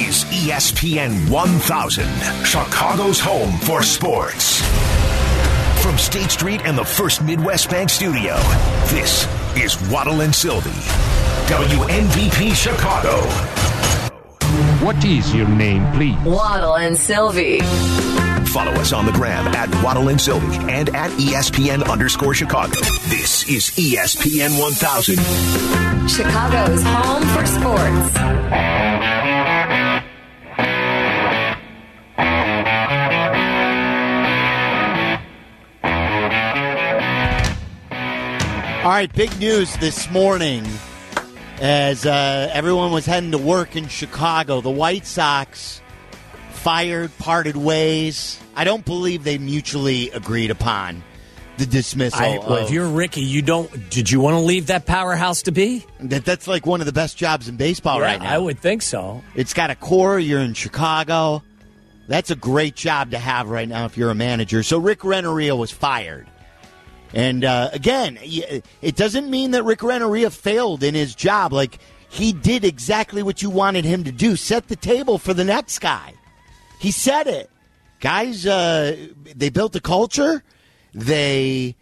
is ESPN 1000, Chicago's home for sports. From State Street and the First Midwest Bank Studio, this is Waddle and Sylvie, WNBP Chicago. What is your name, please? Waddle and Sylvie. Follow us on the gram at Waddle and Sylvie and at ESPN_Chicago. This is ESPN 1000. Chicago's home for sports. All right, big news this morning as everyone was heading to work in Chicago. The White Sox parted ways. I don't believe they mutually agreed upon the dismissal. If you're Ricky, did you want to leave that powerhouse to be? That's like one of the best jobs in baseball right now. I would think so. It's got a core. You're in Chicago. That's a great job to have right now if you're a manager. So Rick Renteria was fired. And, again, it doesn't mean that Rick Renteria failed in his job. Like, he did exactly what you wanted him to do, set the table for the next guy. He said it. Guys, they built a culture. They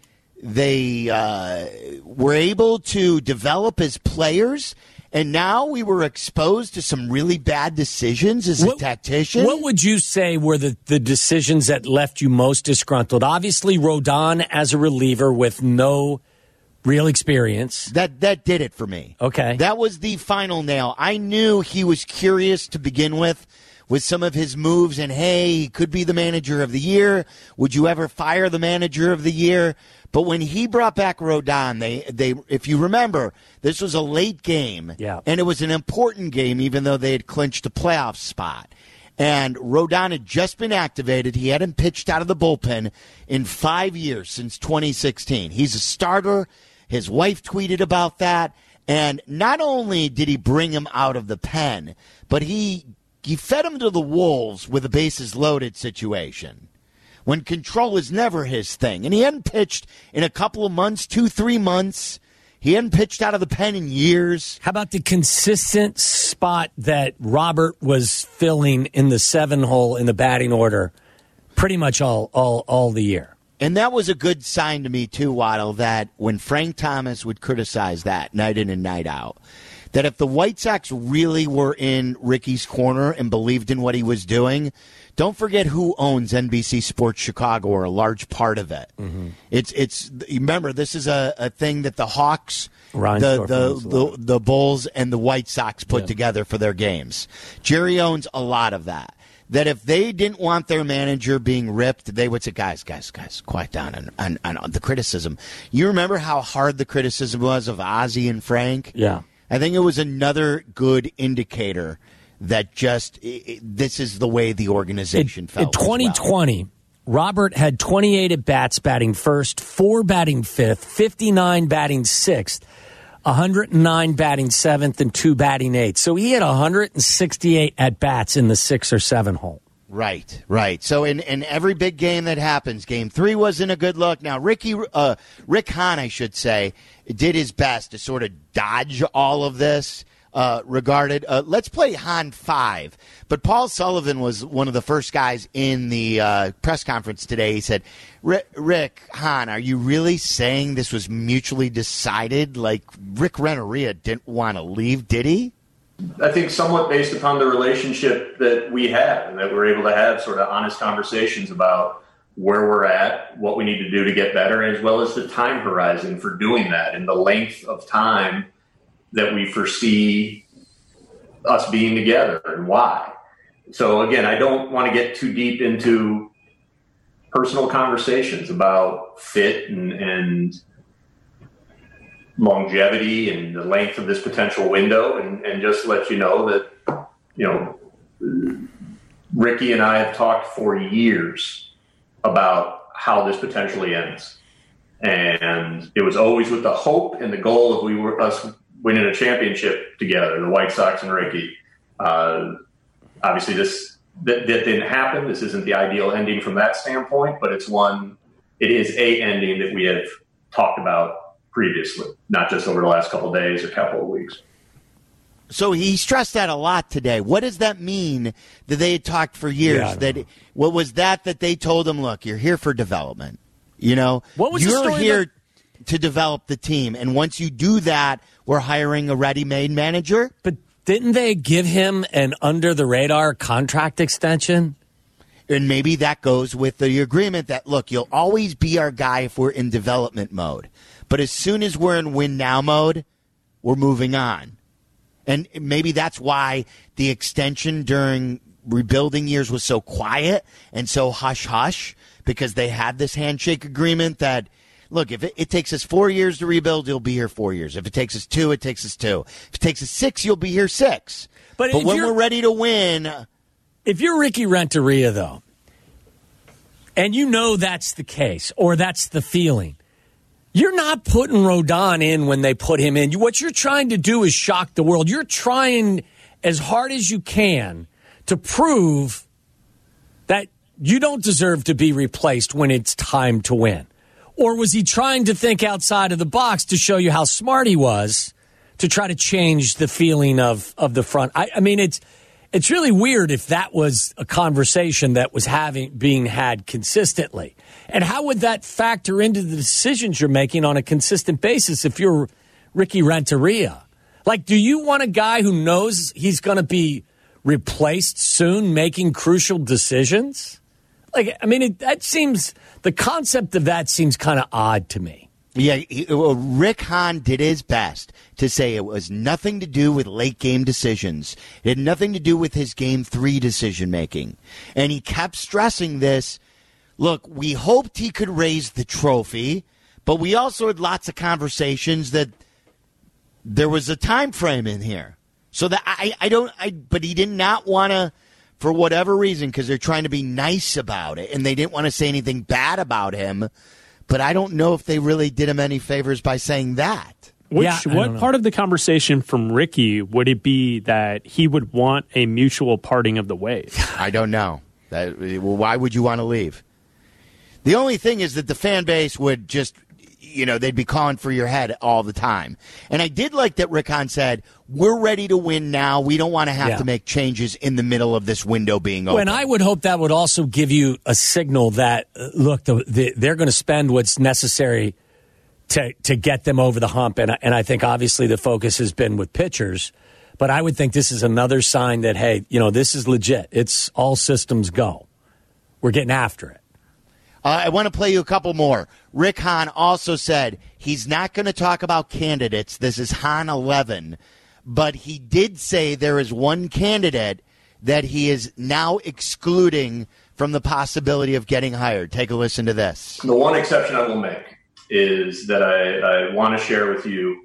were able to develop as players. And now we were exposed to some really bad decisions as a tactician. What would you say were the decisions that left you most disgruntled? Obviously, Rodon as a reliever with no real experience. That did it for me. Okay. That was the final nail. I knew he was curious to begin with some of his moves, and hey, he could be the manager of the year. Would you ever fire the manager of the year? But when he brought back Rodon, they if you remember, this was a late game, and it was an important game, even though they had clinched a playoff spot. And Rodon had just been activated. He hadn't pitched out of the bullpen in 5 years, since 2016. He's a starter. His wife tweeted about that. And not only did he bring him out of the pen, but he fed him to the wolves with a bases loaded situation when control is never his thing. And he hadn't pitched in a couple of months, 2-3 months. He hadn't pitched out of the pen in years. How about the consistent spot that Robert was filling in the 7-hole in the batting order pretty much all the year? And that was a good sign to me, too, Waddle, that when Frank Thomas would criticize that night in and night out, that if the White Sox really were in Ricky's corner and believed in what he was doing, don't forget who owns NBC Sports Chicago, or a large part of it. Mm-hmm. It's remember, this is a thing that the Hawks, the Bulls, and the White Sox put together for their games. Jerry owns a lot of that. That if they didn't want their manager being ripped, they would say, guys, quiet down on the criticism. You remember how hard the criticism was of Ozzie and Frank? Yeah. I think it was another good indicator that this is the way the organization felt. In 2020, Robert had 28 at-bats batting first, 4 batting fifth, 59 batting sixth, 109 batting seventh, and 2 batting eighth. So he had 168 at-bats in the 6 or 7 hole. Right. So in every big game that happens, Game 3 wasn't a good look. Now, Rick Hahn, I should say, did his best to sort of dodge all of this. Let's play Hahn 5. But Paul Sullivan was one of the first guys in the press conference today. He said, Rick Hahn, are you really saying this was mutually decided? Like, Rick Renteria didn't want to leave, did he? I think somewhat based upon the relationship that we have, and that we're able to have sort of honest conversations about where we're at, what we need to do to get better, as well as the time horizon for doing that and the length of time that we foresee us being together and why. So again, I don't want to get too deep into personal conversations about fit and longevity and the length of this potential window, and just let you know that, Ricky and I have talked for years about how this potentially ends. And it was always with the hope and the goal of us winning a championship together, the White Sox and Ricky. Obviously that didn't happen. This isn't the ideal ending from that standpoint, but it is a ending that we have talked about previously, not just over the last couple of days or couple of weeks. So he stressed that a lot today. What does that mean that they had talked for years? What was that they told him, look, you're here for development. You know, what was you're here to develop the team. And once you do that, we're hiring a ready-made manager. But didn't they give him an under-the-radar contract extension? And maybe that goes with the agreement that, look, you'll always be our guy if we're in development mode. But as soon as we're in win-now mode, we're moving on. And maybe that's why the extension during rebuilding years was so quiet and so hush-hush, because they had this handshake agreement that, look, if it takes us 4 years to rebuild, you'll be here 4 years. If it takes us 2, it takes us 2. If it takes us 6, you'll be here 6. But when we're ready to win... If you're Ricky Renteria, though, and you know that's the case, or that's the feeling, you're not putting Rodon in when they put him in. What you're trying to do is shock the world. You're trying as hard as you can to prove that you don't deserve to be replaced when it's time to win. Or was he trying to think outside of the box to show you how smart he was to try to change the feeling of the front? I mean, it's really weird if that was a conversation that was being had consistently. And how would that factor into the decisions you're making on a consistent basis if you're Ricky Renteria? Like, do you want a guy who knows he's going to be replaced soon making crucial decisions? Like, I mean, the concept of that seems kind of odd to me. Yeah, Rick Hahn did his best to say it was nothing to do with late game decisions. It had nothing to do with his Game 3 decision making. And he kept stressing this. Look, we hoped he could raise the trophy, but we also had lots of conversations that there was a time frame in here. So that but he did not want to, for whatever reason, because they're trying to be nice about it, and they didn't want to say anything bad about him. But I don't know if they really did him any favors by saying that. What part of the conversation from Ricky would it be that he would want a mutual parting of the ways? I don't know. Why would you want to leave? The only thing is that the fan base would just, they'd be calling for your head all the time. And I did like that Rick Hahn said, we're ready to win now. We don't want to have to make changes in the middle of this window being open. And I would hope that would also give you a signal that, look, they're going to spend what's necessary to get them over the hump. And I think obviously the focus has been with pitchers. But I would think this is another sign that, hey, this is legit. It's all systems go. We're getting after it. I want to play you a couple more. Rick Hahn also said he's not going to talk about candidates. This is Hahn 11. But he did say there is one candidate that he is now excluding from the possibility of getting hired. Take a listen to this. The one exception I will make is that I want to share with you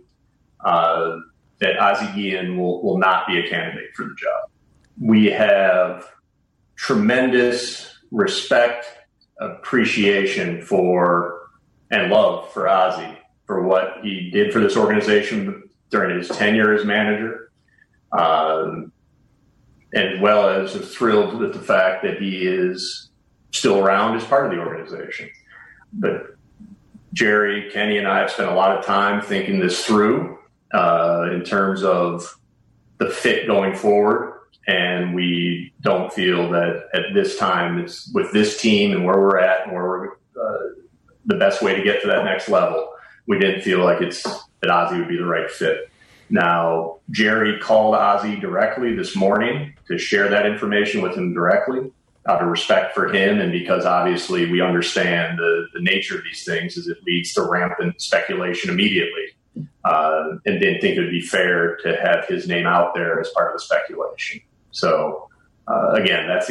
that Ozzie Guillen will not be a candidate for the job. We have tremendous respect, appreciation for and love for Ozzie, for what he did for this organization during his tenure as manager, as well as thrilled with the fact that he is still around as part of the organization. But Jerry, Kenny, and I have spent a lot of time thinking this through in terms of the fit going forward. And we don't feel that at this time, it's with this team and where we're at and where we're the best way to get to that next level. We didn't feel like that Ozzie would be the right fit. Now, Jerry called Ozzie directly this morning to share that information with him directly out of respect for him. And because obviously we understand the nature of these things is it leads to rampant speculation immediately. And didn't think it would be fair to have his name out there as part of the speculation. So, again, out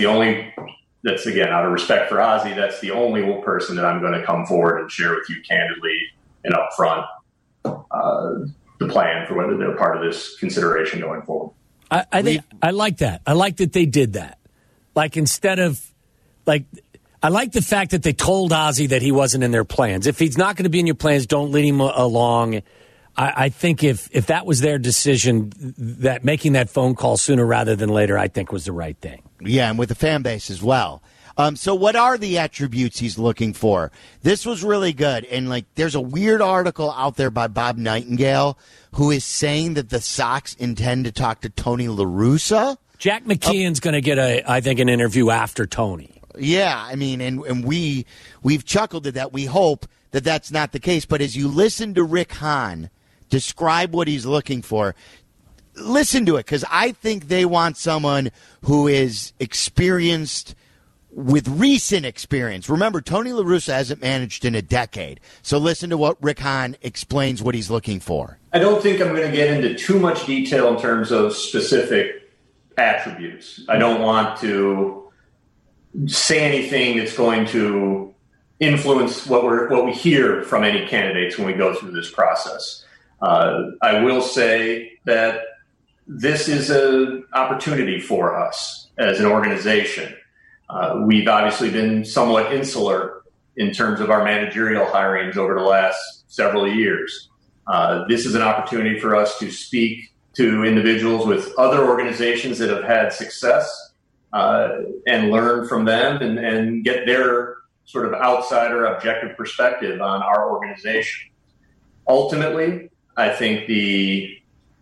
of respect for Ozzie, that's the only person that I'm going to come forward and share with you candidly and up front the plan for whether they're part of this consideration going forward. I think I like that. I like that they did that. Like, instead of, like, I like the fact that they told Ozzie that he wasn't in their plans. If he's not going to be in your plans, don't lead him along. I think if that was their decision, that making that phone call sooner rather than later, I think was the right thing. Yeah, and with the fan base as well. So what are the attributes he's looking for? This was really good. And, there's a weird article out there by Bob Nightingale who is saying that the Sox intend to talk to Tony La Russa. Jack McKeon's going to get, I think, an interview after Tony. Yeah, I mean, and we've chuckled at that. We hope that that's not the case. But as you listen to Rick Hahn describe what he's looking for, listen to it, because I think they want someone who is experienced with recent experience. Remember, Tony La Russa hasn't managed in a decade. So listen to what Rick Hahn explains what he's looking for. I don't think I'm going to get into too much detail in terms of specific attributes. I don't want to say anything that's going to influence what we hear from any candidates when we go through this process. I will say that this is an opportunity for us as an organization. We've obviously been somewhat insular in terms of our managerial hirings over the last several years. This is an opportunity for us to speak to individuals with other organizations that have had success and learn from them and get their sort of outsider objective perspective on our organization. Ultimately, I think the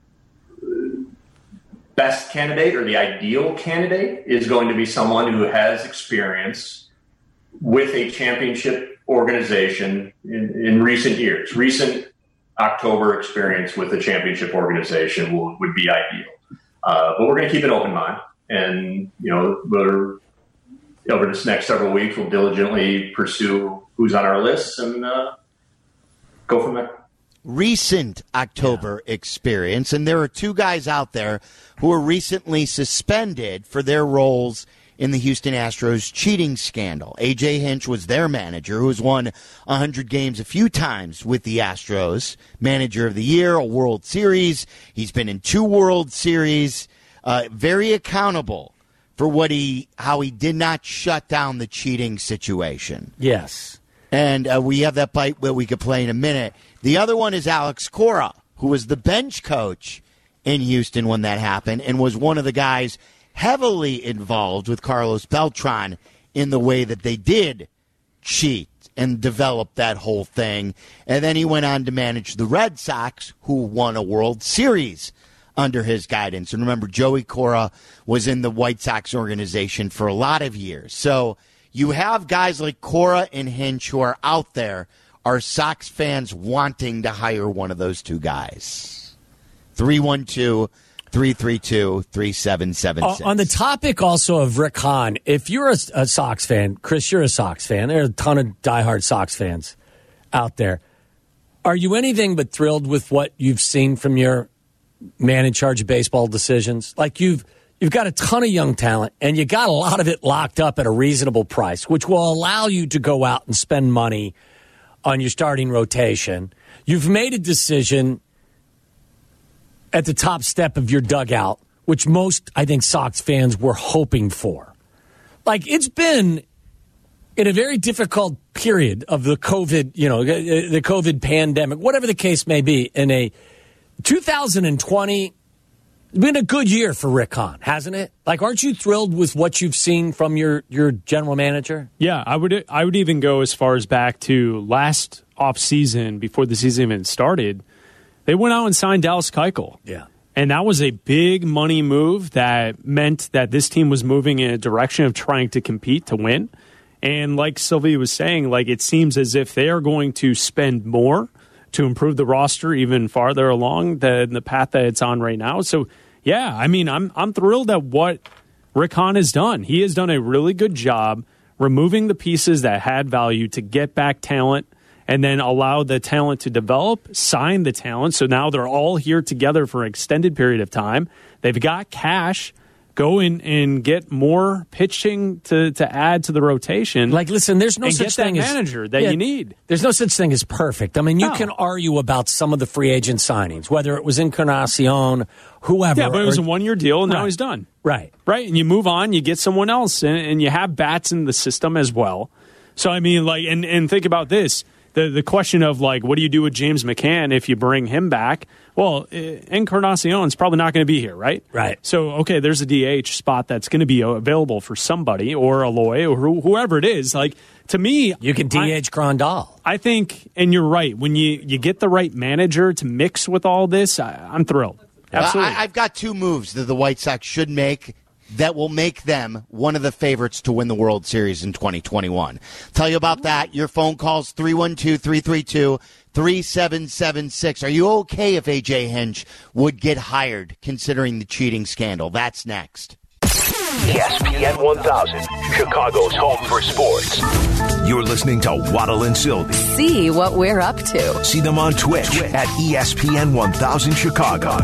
best candidate or the ideal candidate is going to be someone who has experience with a championship organization in recent years. Recent October experience with a championship organization would be ideal. But we're going to keep an open mind. And, we're over this next several weeks, we'll diligently pursue who's on our list and go from there. Recent October experience, and there are two guys out there who were recently suspended for their roles in the Houston Astros cheating scandal. A.J. Hinch was their manager, who has won 100 games a few times with the Astros, manager of the year, a World Series. He's been in 2 World Series, very accountable for how he did not shut down the cheating situation. Yes. And we have that bite that we could play in a minute. The other one is Alex Cora, who was the bench coach in Houston when that happened and was one of the guys heavily involved with Carlos Beltran in the way that they did cheat and develop that whole thing. And then he went on to manage the Red Sox, who won a World Series under his guidance. And remember, Joey Cora was in the White Sox organization for a lot of years. So you have guys like Cora and Hinch who are out there. Are Sox fans wanting to hire one of those two guys? 312-332-3776. On the topic also of Rick Hahn, if you're a Sox fan, Chris, you're a Sox fan. There are a ton of diehard Sox fans out there. Are you anything but thrilled with what you've seen from your man in charge of baseball decisions? Like you've got a ton of young talent, and you got a lot of it locked up at a reasonable price, which will allow you to go out and spend money on your starting rotation. You've made a decision at the top step of your dugout, which most, I think, Sox fans were hoping for. Like, it's been in a very difficult period of the COVID, the COVID pandemic, whatever the case may be. In a 2020, it's been a good year for Rick Hahn, hasn't it? Like, aren't you thrilled with what you've seen from your general manager? Yeah, I would even go as far as back to last offseason, before the season even started. They went out and signed Dallas Keuchel. Yeah. And that was a big money move that meant that this team was moving in a direction of trying to compete to win. And like Sylvie was saying, like, it seems as if they are going to spend more to improve the roster even farther along the path that it's on right now. So, yeah, I mean, I'm thrilled at what Rick Hahn has done. He has done a really good job removing the pieces that had value to get back talent and then allow the talent to develop, sign the talent. So now they're all here together for an extended period of time. They've got cash. Go in and get more pitching to add to the rotation. Like, listen, there's no such thing as manager that you need. There's no such thing as perfect. I mean, you can argue about some of the free agent signings, whether it was Encarnacion, whoever. Yeah, but it was a one-year deal, and now he's done. Right. Right, and you move on, you get someone else, and you have bats in the system as well. So, I mean, like, and think about this. the question of, like, what do you do with James McCann if you bring him back? Well, Encarnacion's probably not going to be here, right? Right. So, okay, there's a DH spot that's going to be available for somebody, or Aloy, or whoever it is. Like, to me, you can DH Grandal. I think, and you're right, when you get the right manager to mix with all this, I'm thrilled. Absolutely. I've got two moves that the White Sox should make that will make them one of the favorites to win the World Series in 2021. Tell you about that. Your phone calls 312-332-3776. Are you okay if A.J. Hinch would get hired considering the cheating scandal? That's next. ESPN 1000, Chicago's home for sports. You're listening to Waddle and Sylvie. See what we're up to. See them on Twitch at ESPN 1000 Chicago.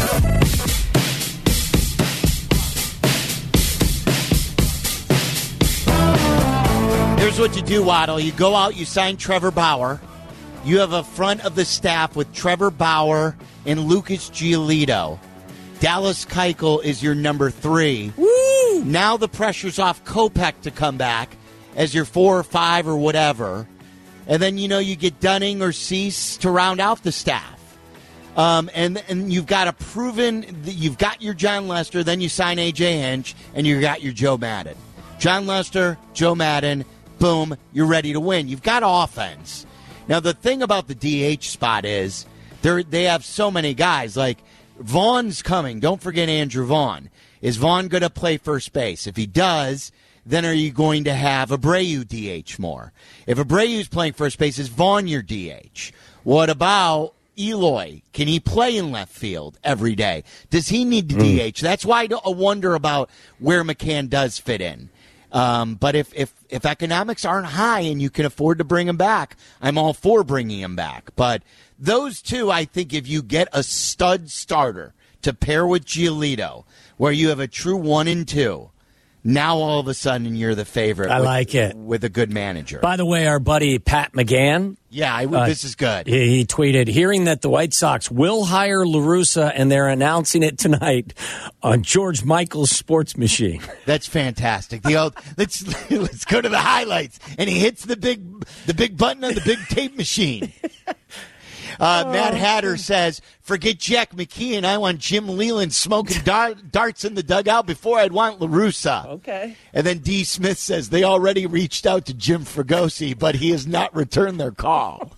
Here's what you do, Waddle. You go out, you sign Trevor Bauer. You have a front of the staff with Trevor Bauer and Lucas Giolito. Dallas Keuchel is your number 3. Woo! Now the pressure's off Kopech to come back as your 4 or 5 or whatever. And then, you get Dunning or Cease to round out the staff. And you've got you've got your John Lester, then you sign A.J. Hinch, and you got your Joe Maddon. John Lester, Joe Maddon, boom, you're ready to win. You've got offense. Now, the thing about the DH spot is they have so many guys. Like, Vaughn's coming. Don't forget Andrew Vaughn. Is Vaughn going to play first base? If he does, then are you going to have Abreu DH more? If Abreu's playing first base, is Vaughn your DH? What about Eloy? Can he play in left field every day? Does he need to DH? That's why I wonder about where McCann does fit in. But if economics aren't high and you can afford to bring him back, I'm all for bringing him back. But those two, I think if you get a stud starter to pair with Giolito, where you have a true 1 and 2, now all of a sudden you're the favorite. I like it. With a good manager. By the way, our buddy Pat McGann. Yeah, this is good. He tweeted, hearing that the White Sox will hire La Russa and they're announcing it tonight on George Michael's sports machine. That's fantastic. The old let's go to the highlights, and he hits the big button on the big tape machine. Matt Hatter says, forget Jack McKeon. I want Jim Leland smoking darts in the dugout before I'd want La Russa. Okay. And then D. Smith says, they already reached out to Jim Fregosi, but he has not returned their call.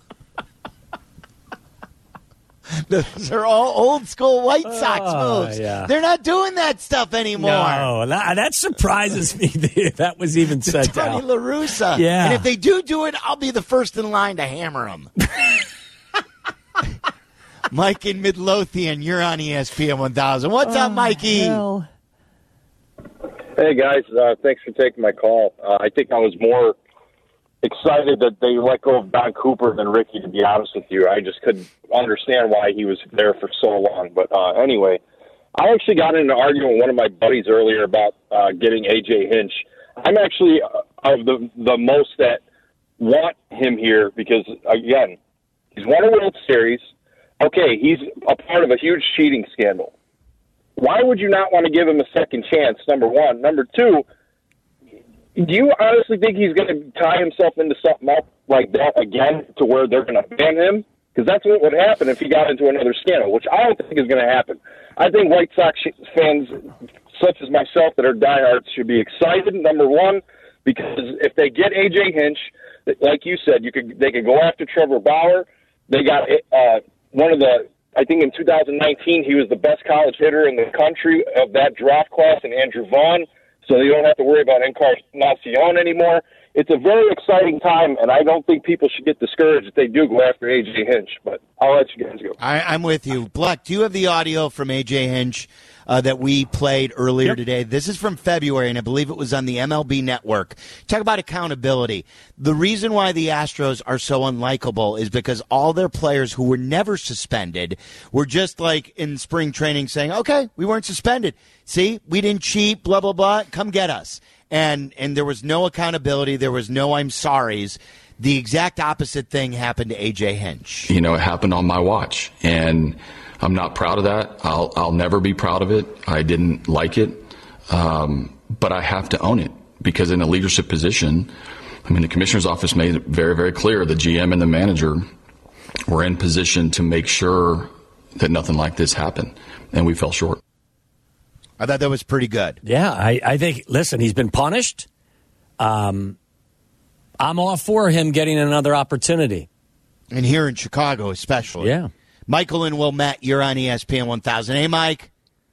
Those are all old school White Sox moves. Yeah. They're not doing that stuff anymore. No, that surprises me that was even said Tony out. La Russa. Yeah. And if they do it, I'll be the first in line to hammer them. Mike in Midlothian, you're on ESPN 1000. What's up, Mikey? Hell. Hey, guys. Thanks for taking my call. I think I was more excited that they let go of Don Cooper than Ricky, to be honest with you. I just couldn't understand why he was there for so long. But anyway, I actually got in an argument with one of my buddies earlier about getting A.J. Hinch. I'm actually of the most that want him here because, again, he's won a World Series. Okay, he's a part of a huge cheating scandal. Why would you not want to give him a second chance, number one? Number two, do you honestly think he's going to tie himself into something else like that again to where they're going to ban him? Because that's what would happen if he got into another scandal, which I don't think is going to happen. I think White Sox fans such as myself that are diehards should be excited, number one, because if they get A.J. Hinch, like you said, they could go after Trevor Bauer. They got I think in 2019 he was the best college hitter in the country of that draft class, and Andrew Vaughn, so they don't have to worry about Encarnacion anymore. It's a very exciting time, and I don't think people should get discouraged if they do go after A.J. Hinch, but I'll let you guys go. I'm with you. Black, do you have the audio from A.J. Hinch that we played earlier today? This is from February, and I believe it was on the MLB Network. Talk about accountability. The reason why the Astros are so unlikable is because all their players who were never suspended were just like in spring training saying, okay, we weren't suspended. See, we didn't cheat, blah, blah, blah. Come get us. And there was no accountability. There was no I'm sorries. The exact opposite thing happened to A.J. Hinch. It happened on my watch, and I'm not proud of that. I'll never be proud of it. I didn't like it, but I have to own it because in a leadership position, I mean, the commissioner's office made it very, very clear the GM and the manager were in position to make sure that nothing like this happened, and we fell short. I thought that was pretty good. Yeah, I think, listen, he's been punished. I'm all for him getting another opportunity. And here in Chicago especially. Yeah. Michael and Wilmette, you're on ESPN 1000. Hey, Mike.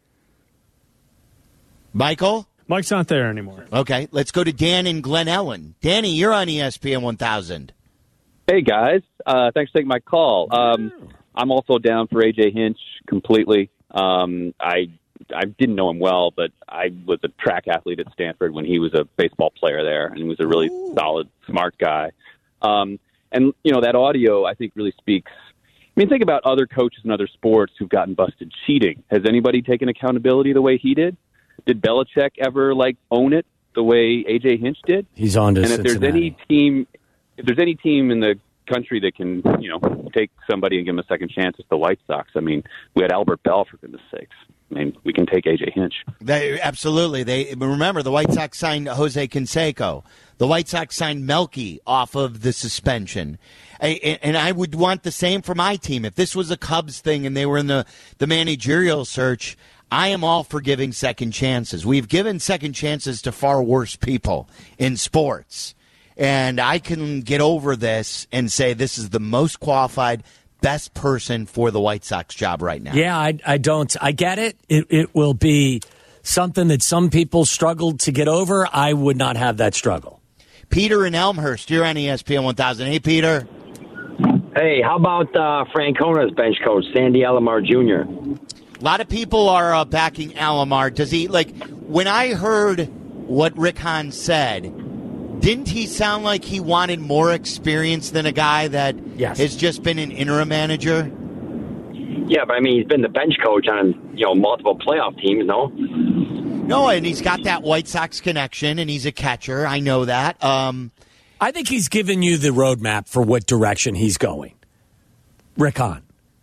Michael? Mike's not there anymore. Okay, let's go to Dan in Glen Ellen. Danny, you're on ESPN 1000. Hey, guys. Thanks for taking my call. I'm also down for A.J. Hinch completely. I didn't know him well, but I was a track athlete at Stanford when he was a baseball player there, and he was a really solid, smart guy. And, you know, that audio, I think, really speaks. I mean, think about other coaches in other sports who've gotten busted cheating. Has anybody taken accountability the way he did? Did Belichick ever, own it the way A.J. Hinch did? He's on to Cincinnati. If there's any team in the country that can, take somebody and give them a second chance, it's the White Sox. I mean, we had Albert Bell, for goodness sakes. I mean, we can take A.J. Hinch. Absolutely. Remember, the White Sox signed Jose Canseco. The White Sox signed Melky off of the suspension. And I would want the same for my team. If this was a Cubs thing and they were in the managerial search, I am all for giving second chances. We've given second chances to far worse people in sports. And I can get over this and say this is the most qualified, best person for the White Sox job right now. Yeah, I don't. I get it. It will be something that some people struggled to get over. I would not have that struggle. Peter in Elmhurst, you're on ESPN 1000. Hey, Peter. Hey, how about Francona's bench coach, Sandy Alomar Jr.? A lot of people are backing Alomar. Does he, when I heard what Rick Hahn said, didn't he sound like he wanted more experience than a guy that has just been an interim manager? Yeah, but I mean, he's been the bench coach on, multiple playoff teams, no? No, and he's got that White Sox connection, and he's a catcher. I know that. I think he's given you the roadmap for what direction he's going. Rick Hahn.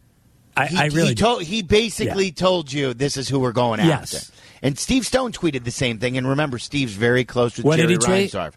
He basically told you this is who we're going after. And Steve Stone tweeted the same thing. And remember, Steve's very close with Jerry Reinsdorf.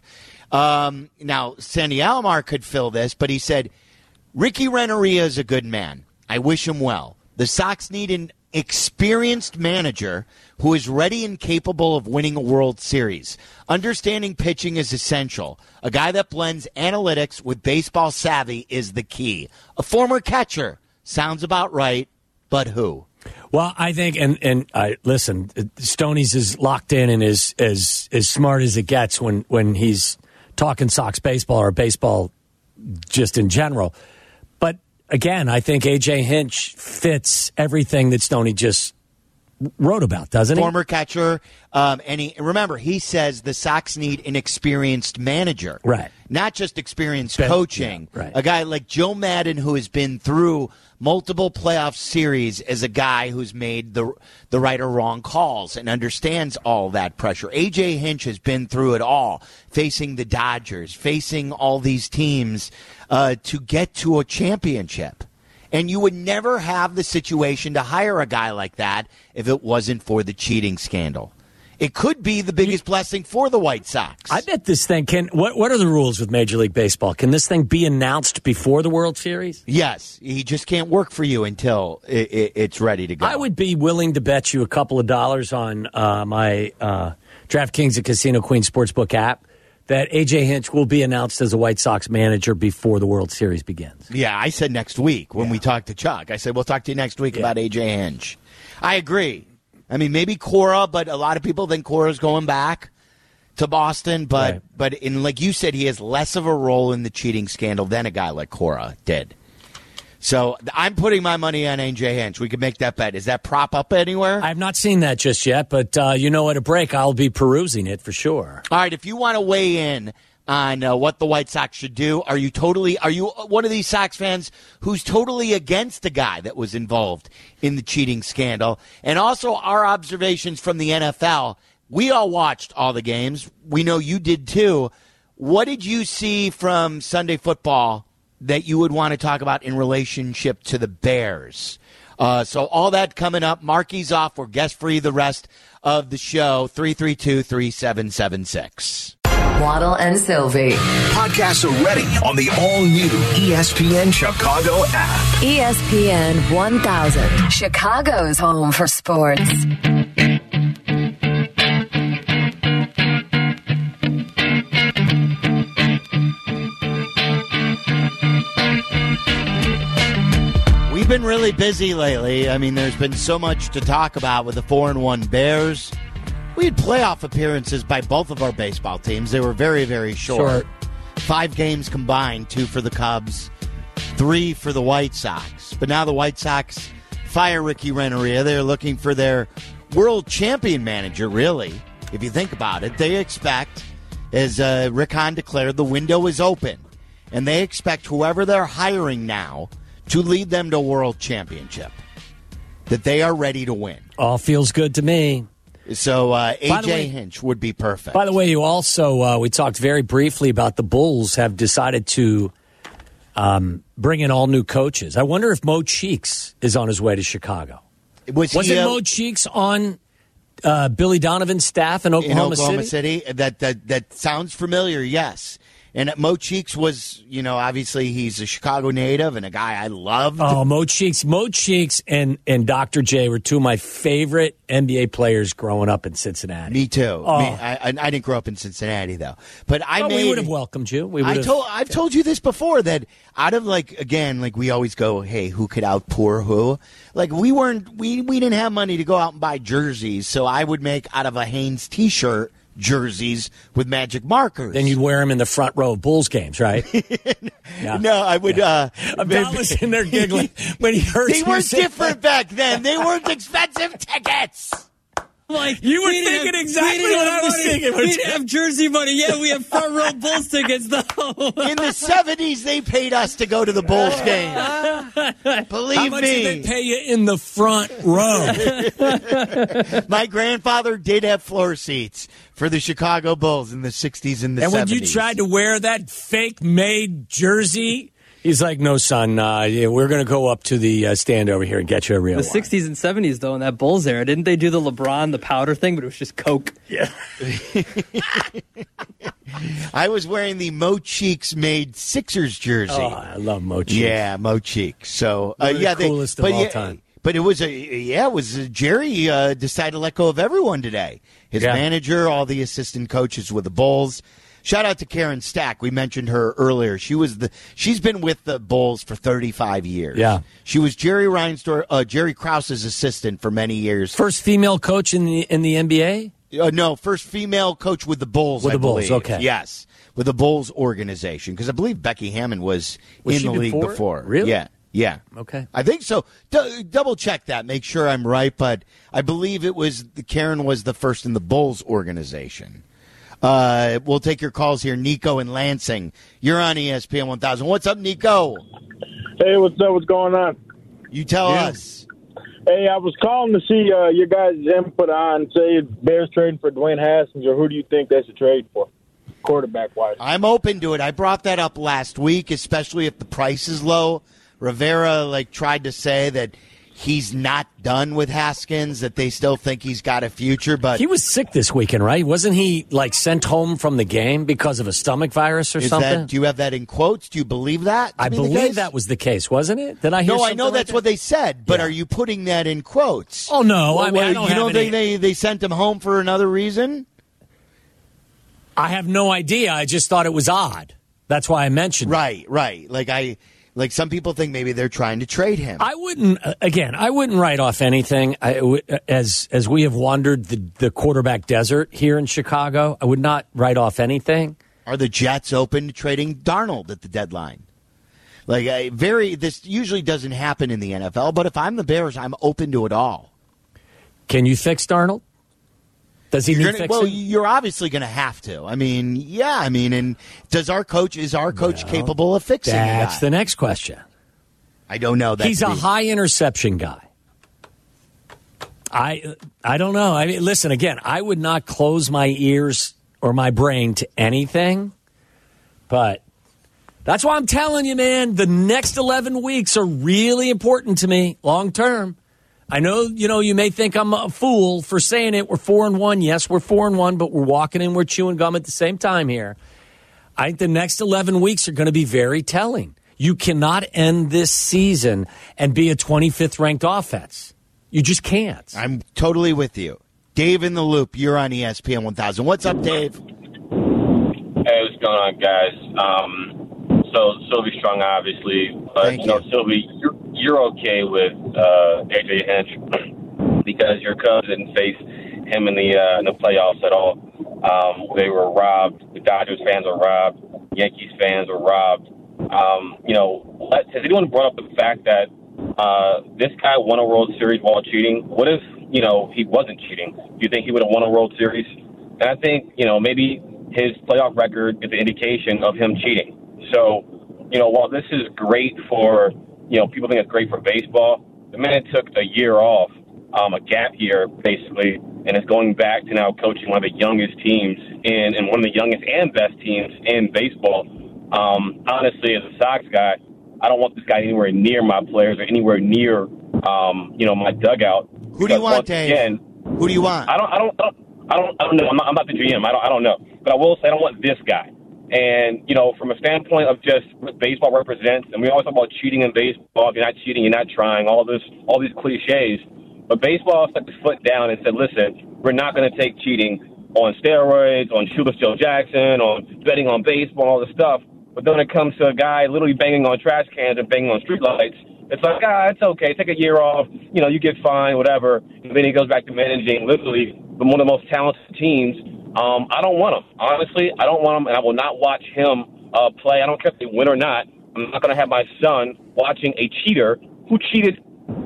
Now, Sandy Alomar could fill this, but he said, Ricky Renteria is a good man. I wish him well. The Sox need an experienced manager who is ready and capable of winning a World Series. Understanding pitching is essential. A guy that blends analytics with baseball savvy is the key. A former catcher. Sounds about right, but who? Well, I think, and listen, Stoney's is locked in and is as smart as it gets when he's talking Sox baseball or baseball just in general. But again, I think A.J. Hinch fits everything that Stoney just wrote about, doesn't he? Former catcher. And remember, he says the Sox need an experienced manager. Right. Not just experienced coaching. Yeah, right. A guy like Joe Madden, who has been through multiple playoff series, as a guy who's made the right or wrong calls and understands all that pressure. A.J. Hinch has been through it all, facing the Dodgers, facing all these teams to get to a championship. And you would never have the situation to hire a guy like that if it wasn't for the cheating scandal. It could be the biggest blessing for the White Sox. I bet this thing can. What are the rules with Major League Baseball? Can this thing be announced before the World Series? Yes. He just can't work for you until it's ready to go. I would be willing to bet you a couple of dollars on my DraftKings and Casino Queen Sportsbook app that A.J. Hinch will be announced as a White Sox manager before the World Series begins. Yeah, I said next week when we talked to Chuck. I said, we'll talk to you next week about A.J. Hinch. I agree. I mean, maybe Cora, but a lot of people think Cora's going back to Boston. But like you said, he has less of a role in the cheating scandal than a guy like Cora did. So I'm putting my money on A.J. Hinch. We could make that bet. Is that prop up anywhere? I've not seen that just yet, but at a break, I'll be perusing it for sure. All right, if you want to weigh in on what the White Sox should do, are you one of these Sox fans who's totally against the guy that was involved in the cheating scandal? And also our observations from the NFL. We all watched all the games. We know you did too. What did you see from Sunday Football that you would want to talk about in relationship to the Bears? So all that coming up. Marky's off. We're guest free the rest of the show. 332-3776. Waddle and Sylvie. Podcasts are ready on the all-new ESPN Chicago app. ESPN 1000, Chicago's home for sports. We've been really busy lately. I mean, there's been so much to talk about with the 4-1 Bears. We had playoff appearances by both of our baseball teams. They were very, very short. 5 games combined, 2 for the Cubs, 3 for the White Sox. But now the White Sox fire Ricky Renteria. They're looking for their world champion manager, really. If you think about it, they expect, as Rick Hahn declared, the window is open. And they expect whoever they're hiring now to lead them to a world championship, that they are ready to win. All feels good to me. So A.J. Hinch would be perfect. By the way, you also, we talked very briefly about the Bulls have decided to bring in all new coaches. I wonder if Mo Cheeks is on his way to Chicago. Was it Mo Cheeks on Billy Donovan's staff in Oklahoma City? That sounds familiar, yes. And Mo Cheeks was, obviously he's a Chicago native and a guy I loved. Oh, Mo Cheeks and Dr. J were two of my favorite NBA players growing up in Cincinnati. Me too. Oh. I didn't grow up in Cincinnati though, but we would have welcomed you. I've told you this before that out of we always go, hey, who could outpour who? Like we didn't have money to go out and buy jerseys, so I would make out of a Hanes T-shirt jerseys with magic markers. Then you'd wear them in the front row of Bulls games, right? Yeah. No, I would. Val was in there giggling when he heard. They were different back then. They weren't expensive tickets. Like you were thinking exactly what I was thinking. We didn't have jersey money. Yeah, we have front row Bulls tickets though. In the 70s, they paid us to go to the Bulls game. Believe me. How much did they pay you in the front row? My grandfather did have floor seats for the Chicago Bulls in the 60s and the 70s. And when you tried to wear that fake-made jersey, he's like, no, son, we're going to go up to the stand over here and get you a real one. The 60s and 70s, though, in that Bulls era, didn't they do the LeBron, the powder thing, but it was just Coke? Yeah. I was wearing the Mo Cheeks made Sixers jersey. Oh, I love Mo Cheeks. Yeah, Mo Cheeks. So, the coolest of all time. But it was Jerry decided to let go of everyone today. His manager, all the assistant coaches with the Bulls. Shout out to Karen Stack. We mentioned her earlier. She's been with the Bulls for 35 years. Yeah. She was Jerry Krause's assistant for many years. First female coach in the NBA? No, first female coach with the Bulls. With the Bulls, okay. Yes, with the Bulls organization, because I believe Becky Hammond was in the league before. Really? Yeah. Okay. I think so. Double check that. Make sure I'm right. But I believe Karen was the first in the Bulls organization. We'll take your calls here. Nico in Lansing. You're on ESPN 1000. What's up, Nico? Hey, what's up? What's going on? You tell us. Hey, I was calling to see your guys' input on, say, Bears trading for Dwayne Haskins, or who do you think they should trade for, quarterback-wise? I'm open to it. I brought that up last week, especially if the price is low. Rivera tried to say that he's not done with Haskins, that they still think he's got a future. But he was sick this weekend, right? Wasn't he sent home from the game because of a stomach virus or something? Do you have that in quotes? Do you believe that? I believe that was the case, wasn't it? Did I hear? No, I know that's what they said, but are you putting that in quotes? Oh no, I don't think they sent him home for another reason? I have no idea. I just thought it was odd. That's why I mentioned it. Right. Like some people think maybe they're trying to trade him. I wouldn't write off anything. As we have wandered the quarterback desert here in Chicago, I would not write off anything. Are the Jets open to trading Darnold at the deadline? This usually doesn't happen in the NFL, but if I'm the Bears, I'm open to it all. Can you fix Darnold? Does he need fixing? Well, you're obviously going to have to. And is our coach capable of fixing that? That's the next question. I don't know. He's a high interception guy. I don't know. Listen, again, I would not close my ears or my brain to anything, but that's why I'm telling you, man, the next 11 weeks are really important to me long term. I know, you may think I'm a fool for saying it. We're 4-1. Yes, we're 4-1, but we're walking and we're chewing gum at the same time here. I think the next 11 weeks are going to be very telling. You cannot end this season and be a 25th ranked offense. You just can't. I'm totally with you. Dave in the Loop, you're on ESPN 1000. What's up, Dave? Hey, what's going on, guys? So Sylvie Strong, obviously, but Sylvie, you're okay with AJ Hinch because your Cubs didn't face him in the playoffs at all. They were robbed. The Dodgers fans were robbed. Yankees fans were robbed. Has anyone brought up the fact that this guy won a World Series while cheating? What if he wasn't cheating? Do you think he would have won a World Series? And I think maybe his playoff record is an indication of him cheating. So, while this is great for, people think it's great for baseball, the man took a year off, a gap year, basically, and is going back to now coaching one of the youngest teams and one of the youngest and best teams in baseball. Honestly, as a Sox guy, I don't want this guy anywhere near my players or anywhere near, my dugout. Who do you want, Dave? Again, who do you want? I don't know. I'm not the GM. I don't know. But I will say I don't want this guy. And, from a standpoint of just what baseball represents, and we always talk about cheating in baseball. If you're not cheating, you're not trying, all these cliches. But baseball stuck its foot down and said, listen, we're not going to take cheating on steroids, on Shoeless Joe Jackson, on betting on baseball, all this stuff. But then when it comes to a guy literally banging on trash cans and banging on streetlights, it's like, it's okay. Take a year off. You get fined, whatever. And then he goes back to managing literally one of the most talented teams. I don't want him. Honestly, I don't want him, and I will not watch him play. I don't care if they win or not. I'm not going to have my son watching a cheater who cheated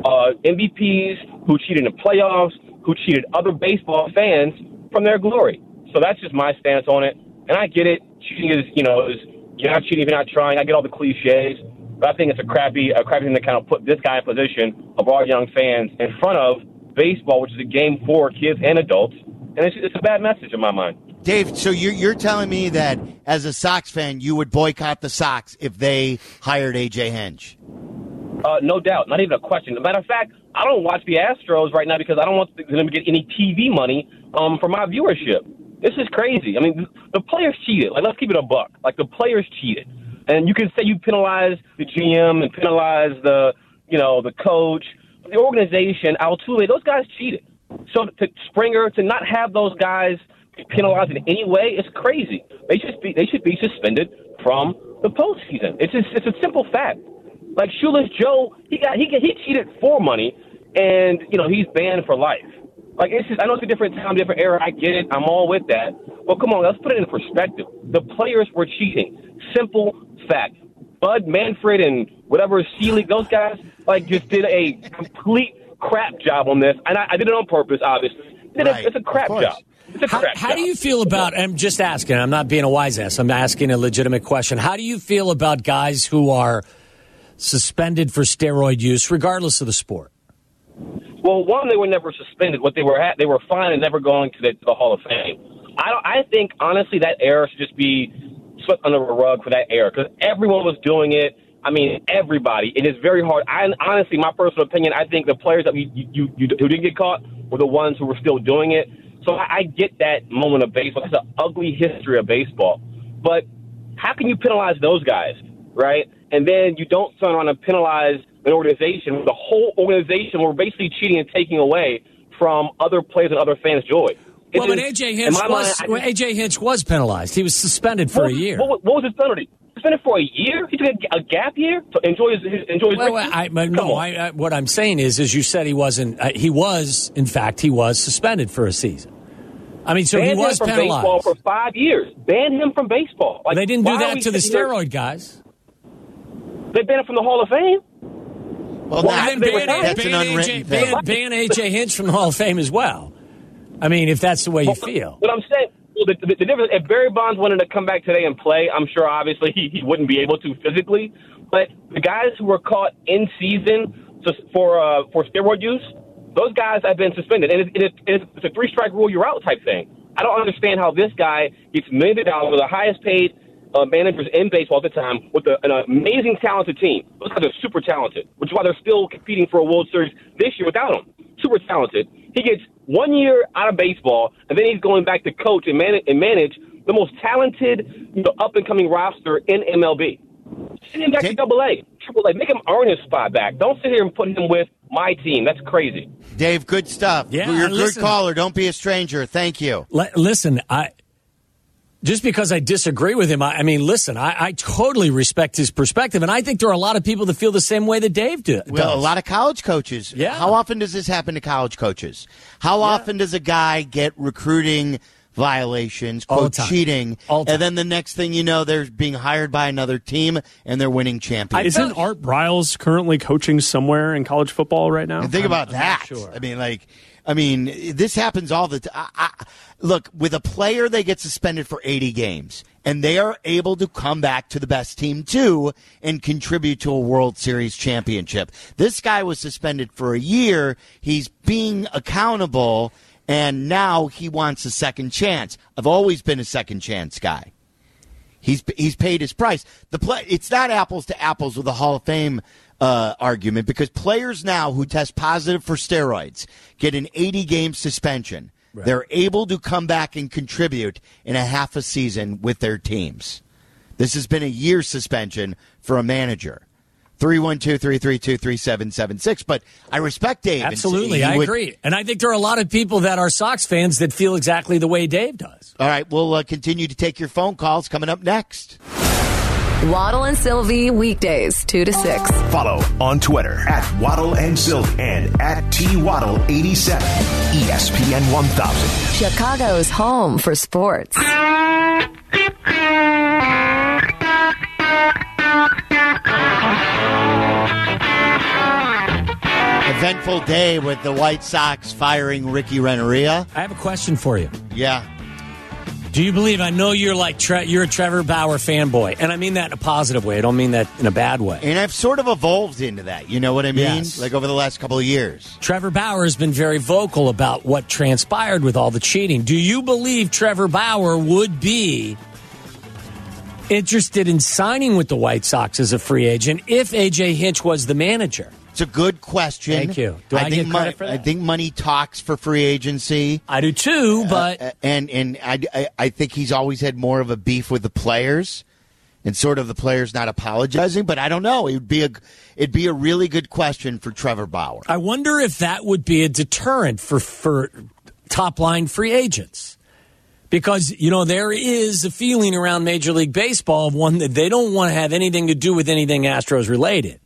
MVPs, who cheated in the playoffs, who cheated other baseball fans from their glory. So that's just my stance on it. And I get it. Cheating is you're not cheating if you're not trying. I get all the cliches. But I think it's a crappy thing to kind of put this guy in position of our young fans in front of baseball, which is a game for kids and adults. And it's a bad message in my mind. Dave, so you're telling me that as a Sox fan, you would boycott the Sox if they hired A.J. Hinch? No doubt. Not even a question. As a matter of fact, I don't watch the Astros right now because I don't want them to get any TV money for my viewership. This is crazy. I mean, the players cheated. Let's keep it a buck. The players cheated. And you can say you penalize the GM and penalize the coach, the organization, Altuve. Those guys cheated. So to Springer, to not have those guys penalized in any way is crazy. They should be suspended from the postseason. It's a simple fact. Like Shoeless Joe, he cheated for money, and he's banned for life. I know it's a different time, different era. I get it. I'm all with that. Well, come on, let's put it in perspective. The players were cheating. Simple fact. Bud Manfred and whatever Sealy, those guys just did a complete crap job on this, and I did it on purpose, obviously. It's a crap job. How do you feel about, I'm just asking, I'm not being a wise ass, I'm asking a legitimate question. How do you feel about guys who are suspended for steroid use, regardless of the sport? Well, one, they were never suspended. What they were fined and never going to the Hall of Fame. I think, honestly, that error should just be swept under a rug for that error, because everyone was doing it. I mean, everybody. It is very hard. Honestly, my personal opinion, I think the players that who didn't get caught were the ones who were still doing it. So I get that moment of baseball. It's an ugly history of baseball. But how can you penalize those guys, right? And then you don't turn around and penalize an organization. The whole organization were basically cheating and taking away from other players and other fans' joy. But A.J. Hinch was penalized. He was suspended for a year. What was his penalty? Suspended for a year? He took a gap year to enjoy his what I'm saying is, as you said, he wasn't. He was suspended for a season. I mean, so he was penalized. Baseball for 5 years. Banned him from baseball. They didn't do that to the steroid guys. They banned him from the Hall of Fame. Well, that's an unwritten thing. Ban A.J. Hinch from the Hall of Fame as well. I mean, if that's the way you feel. What I'm saying, the difference, if Barry Bonds wanted to come back today and play, I'm sure obviously he wouldn't be able to physically. But the guys who were caught in season for steroid use, those guys have been suspended. And it's a 3-strike rule, you're out type thing. I don't understand how this guy gets millions of dollars, with the highest paid managers in baseball at the time, with an amazing talented team. Those guys are super talented, which is why they're still competing for a World Series this year without him. super talented. He gets 1 year out of baseball, and then he's going back to coach and manage the most talented, up-and-coming roster in MLB. Send him back to AA, AAA. Make him earn his spot back. Don't sit here and put him with my team. That's crazy. Dave, good stuff. Yeah, you're a listen, good caller. Don't be a stranger. Thank you. Listen, just because I disagree with him, I totally respect his perspective, and I think there are a lot of people that feel the same way that Dave does. Well, a lot of college coaches. Yeah. How often does this happen to college coaches? How often does a guy get recruiting violations, quote, cheating, and then the next thing you know, they're being hired by another team and they're winning championships? Isn't Art Briles currently coaching somewhere in college football right now? And think about that. Sure. This happens all the time. Look, with a player, they get suspended for 80 games, and they are able to come back to the best team, too, and contribute to a World Series championship. This guy was suspended for a year. He's being accountable, and now he wants a second chance. I've always been a second chance guy. He's paid his price. It's not apples to apples with the Hall of Fame argument, because players now who test positive for steroids get an 80-game suspension. Right. They're able to come back and contribute in a half a season with their teams. This has been a year suspension for a manager. 312-332-3776. But I respect Dave. Absolutely, I agree. And I think there are a lot of people that are Sox fans that feel exactly the way Dave does. All right, we'll continue to take your phone calls coming up next. Waddle and Sylvie, weekdays 2 to 6. Follow on Twitter at Waddle and Sylvie and at TWaddle87. ESPN 1000. Chicago's home for sports. Eventful day with the White Sox firing Ricky Renteria. I have a question for you. Yeah. Do you believe, I know you're you're a Trevor Bauer fanboy, and I mean that in a positive way. I don't mean that in a bad way. And I've sort of evolved into that. You know what I mean? Yes. Like over the last couple of years. Trevor Bauer has been very vocal about what transpired with all the cheating. Do you believe Trevor Bauer would be interested in signing with the White Sox as a free agent if A.J. Hinch was the manager? It's a good question. Thank you. Do I get credit for that? I think money talks for free agency. I do too, but and I think he's always had more of a beef with the players, and sort of the players not apologizing. But I don't know. It'd be a really good question for Trevor Bauer. I wonder if that would be a deterrent for top line free agents. Because, there is a feeling around Major League Baseball of one that they don't want to have anything to do with anything Astros related.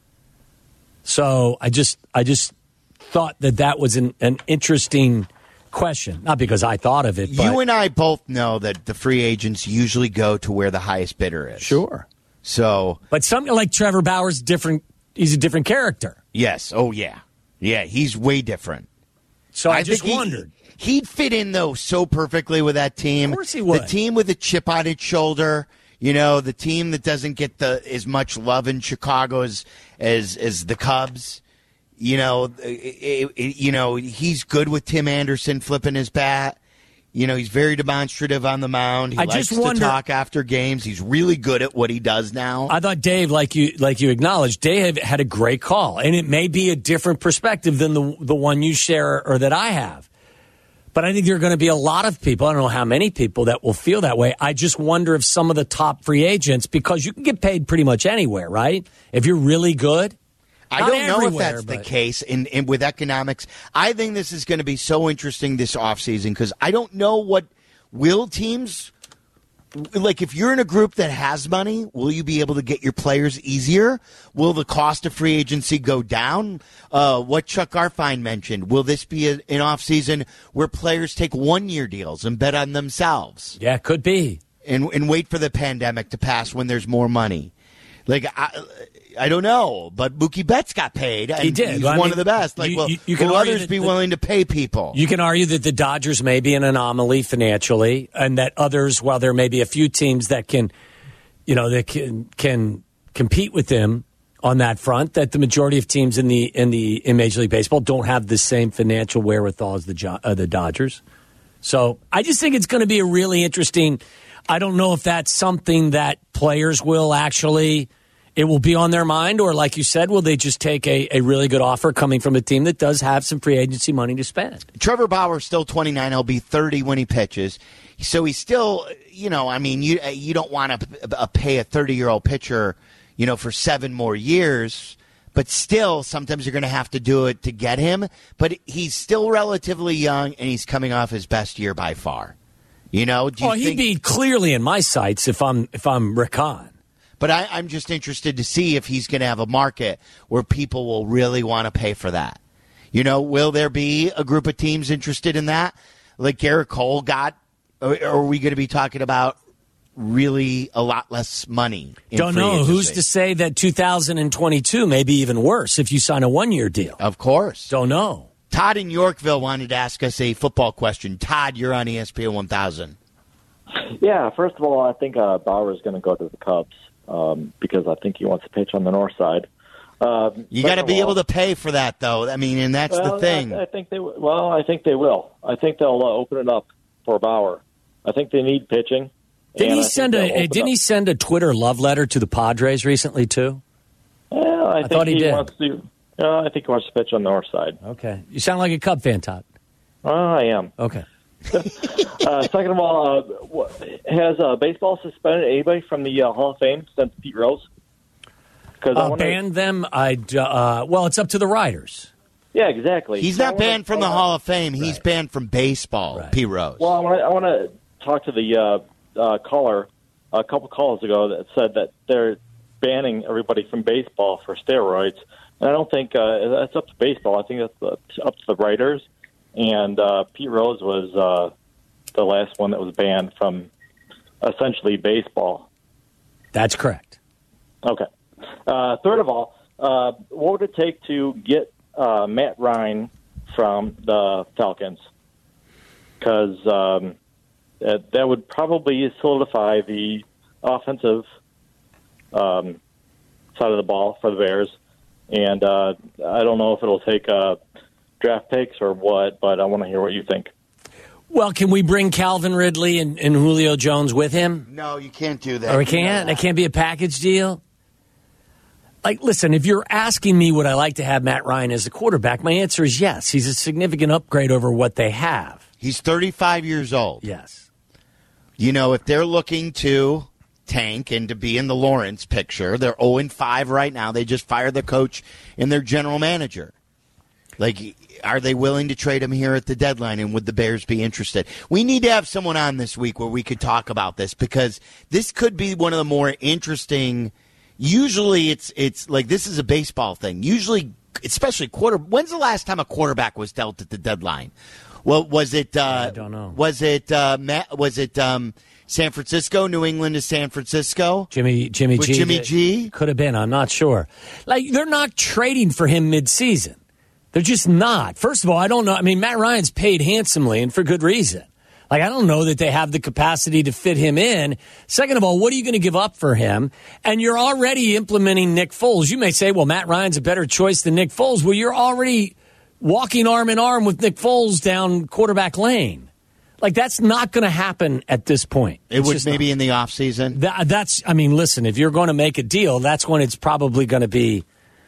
So I just thought that was an interesting question. Not because I thought of it, but you and I both know that the free agents usually go to where the highest bidder is. Sure. So, but something like Trevor Bauer's different. He's a different character. Yes. Oh, yeah. Yeah, he's way different. So I just wondered. He'd fit in, though, so perfectly with that team. Of course he would. The team with a chip on its shoulder. The team that doesn't get as much love in Chicago as the Cubs. He's good with Tim Anderson flipping his bat. He's very demonstrative on the mound. He likes to talk after games. He's really good at what he does now. I thought Dave, like you acknowledged, Dave had a great call, and it may be a different perspective than the one you share or that I have. But I think there are going to be a lot of people, I don't know how many people, that will feel that way. I just wonder if some of the top free agents, because you can get paid pretty much anywhere, right? If you're really good. I don't know if that's the case in with economics. I think this is going to be so interesting this offseason because I don't know will teams, like if you're in a group that has money, will you be able to get your players easier? Will the cost of free agency go down? What Chuck Garfien mentioned, will this be an offseason where players take 1-year deals and bet on themselves? Yeah, could be. And wait for the pandemic to pass when there's more money. Like, I don't know, but Mookie Betts got paid. And he did. He's one of the best. Like, will others be willing to pay people? You can argue that the Dodgers may be an anomaly financially, and that others, while there may be a few teams that can compete with them on that front, that the majority of teams in Major League Baseball don't have the same financial wherewithal as the Dodgers. So I just think it's going to be a really interesting. I don't know if that's something that players will actually it will be on their mind, or like you said, will they just take a really good offer coming from a team that does have some free agency money to spend? Trevor Bauer's still 29. He'll be 30 when he pitches. So he's still, you don't want to pay a 30-year-old pitcher, for 7 more years. But still, sometimes you're going to have to do it to get him. But he's still relatively young, and he's coming off his best year by far. He'd be clearly in my sights if I'm Rick Hahn. But I'm just interested to see if he's going to have a market where people will really want to pay for that. Will there be a group of teams interested in that? Like Garrett Cole got, or are we going to be talking about really a lot less money? Don't know. Agency? Who's to say that 2022 may be even worse if you sign a 1-year deal? Of course. Don't know. Todd in Yorkville wanted to ask us a football question. Todd, you're on ESPN 1000. Yeah, first of all, I think Bauer is going to go to the Cubs because I think he wants to pitch on the north side. You got to be able to pay for that, though. And that's the thing. I think they will. I think they will. I think they'll open it up for Bauer. I think they need pitching. Didn't he send a Twitter love letter to the Padres recently too? Yeah, I thought he did. I think he wants to pitch on the north side. Okay, you sound like a Cub fan, Todd. I am. Okay. Second of all, has baseball suspended anybody from the Hall of Fame since Pete Rose? Banned them? Well, it's up to the writers. Yeah, exactly. He's not banned from the Hall of Fame. He's banned from baseball, Pete Rose. Well, I want to talk to the caller a couple calls ago that said that they're banning everybody from baseball for steroids. And I don't think that's up to baseball. I think that's up to the writers. And Pete Rose was the last one that was banned from essentially baseball. That's correct. Okay. Third of all, what would it take to get Matt Ryan from the Falcons? Because that would probably solidify the offensive side of the ball for the Bears. And I don't know if it'll take draft picks or what, but I want to hear what you think. Well, can we bring Calvin Ridley and Julio Jones with him? No, you can't do that. Or we can't? It can't be a package deal? Listen, if you're asking me would I like to have Matt Ryan as a quarterback, my answer is yes. He's a significant upgrade over what they have. He's 35 years old. Yes. If they're looking to tank and to be in the Lawrence picture, they're 0-5 right now. They just fired their coach and their general manager. Are they willing to trade him here at the deadline, and would the Bears be interested? We need to have someone on this week where we could talk about this, because this could be one of the more interesting. Usually it's like this is a baseball thing. Usually, especially when's the last time a quarterback was dealt at the deadline? Well, was it? I don't know. Was it San Francisco? New England to San Francisco? Jimmy G. Jimmy G? Could have been. I'm not sure. They're not trading for him midseason. They're just not. First of all, I don't know. Matt Ryan's paid handsomely and for good reason. I don't know that they have the capacity to fit him in. Second of all, what are you going to give up for him? And you're already implementing Nick Foles. You may say, well, Matt Ryan's a better choice than Nick Foles. Well, you're already walking arm in arm with Nick Foles down quarterback lane. That's not going to happen at this point. It would maybe in the offseason? Listen, if you're going to make a deal, that's when it's probably going to be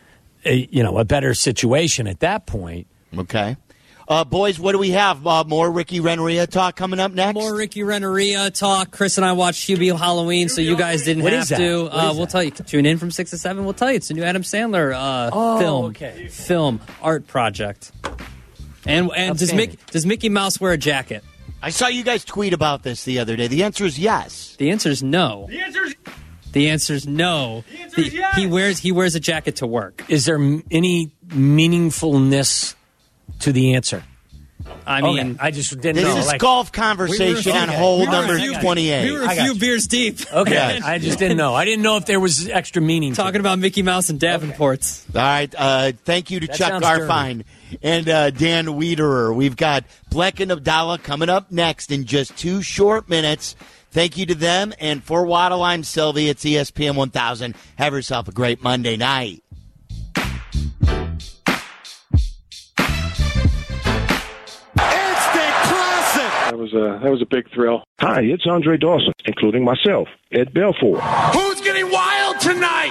a better situation at that point. Okay. Boys, what do we have? More Ricky Renneria talk coming up next? More Ricky Renneria talk. Chris and I watched Hubie Halloween, so you guys didn't have to. We'll tell you. Tune in from 6 to 7. We'll tell you. It's a new Adam Sandler film art project. And does Mickey Mouse wear a jacket? I saw you guys tweet about this the other day. The answer is yes. The answer is no. The answer is no. Yes. He wears a jacket to work. Is there any meaningfulness to the answer? I just didn't know. This is golf conversation on hole number 28. We were a few beers deep. Okay, I just didn't know. I didn't know if there was extra meaning. Talking about Mickey Mouse and Davenports. Okay. All right. Thank you to Chuck Garfine and Dan Wiederer. We've got Bleck and Abdallah coming up next in just 2 short minutes. Thank you to them. And for Waddle, I'm Sylvie. It's ESPN 1000. Have yourself a great Monday night. That was a big thrill. Hi, it's Andre Dawson, including myself, Ed Belfour. Who's getting wild tonight.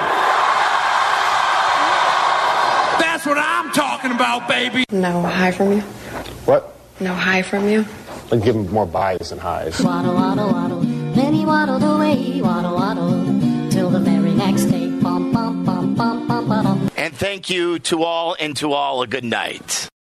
That's what I'm talking about, baby. No high from you? What? No high from you? I'll give him more buys than highs. Waddle, waddle, waddle. Then he waddled away, waddle, waddle, till the very next day. Bum, bum, bum, bum, bum, bum. And thank you to all, and to all a good night.